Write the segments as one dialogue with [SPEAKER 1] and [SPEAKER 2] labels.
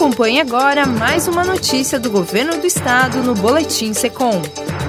[SPEAKER 1] Acompanhe agora mais uma notícia do Governo do Estado no Boletim Secom.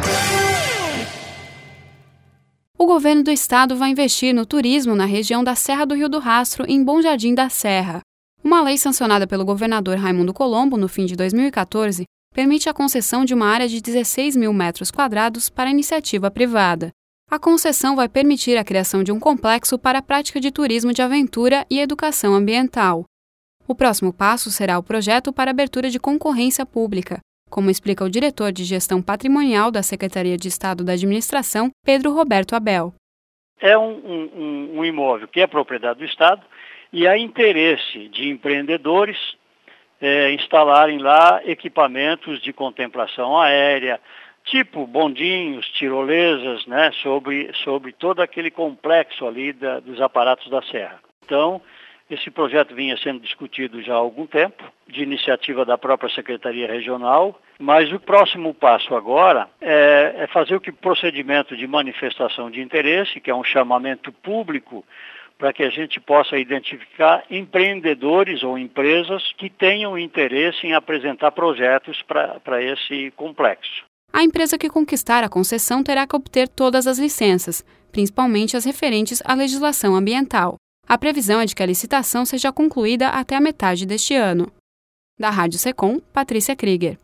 [SPEAKER 2] O Governo do Estado vai investir no turismo na região da Serra do Rio do Rastro, em Bom Jardim da Serra. Uma lei sancionada pelo governador Raimundo Colombo no fim de 2014 permite a concessão de uma área de 16 mil metros quadrados para iniciativa privada. A concessão vai permitir a criação de um complexo para a prática de turismo de aventura e educação ambiental. O próximo passo será o projeto para abertura de concorrência pública, como explica o diretor de Gestão Patrimonial da Secretaria de Estado da Administração, Pedro Roberto Abel.
[SPEAKER 3] É um imóvel que é propriedade do Estado e há interesse de empreendedores instalarem lá equipamentos de contemplação aérea, tipo bondinhos, tirolesas, né, sobre todo aquele complexo ali dos aparatos da Serra. Então, esse projeto vinha sendo discutido já há algum tempo, de iniciativa da própria Secretaria Regional, mas o próximo passo agora é fazer o procedimento de manifestação de interesse, que é um chamamento público, para que a gente possa identificar empreendedores ou empresas que tenham interesse em apresentar projetos para esse complexo.
[SPEAKER 2] A empresa que conquistar a concessão terá que obter todas as licenças, principalmente as referentes à legislação ambiental. A previsão é de que a licitação seja concluída até a metade deste ano. Da Rádio Secom, Patrícia Krieger.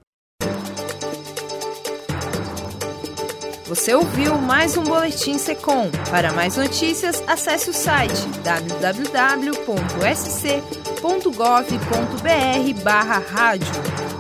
[SPEAKER 1] Você ouviu mais um Boletim Secom. Para mais notícias, acesse o site www.sc.gov.br/rádio.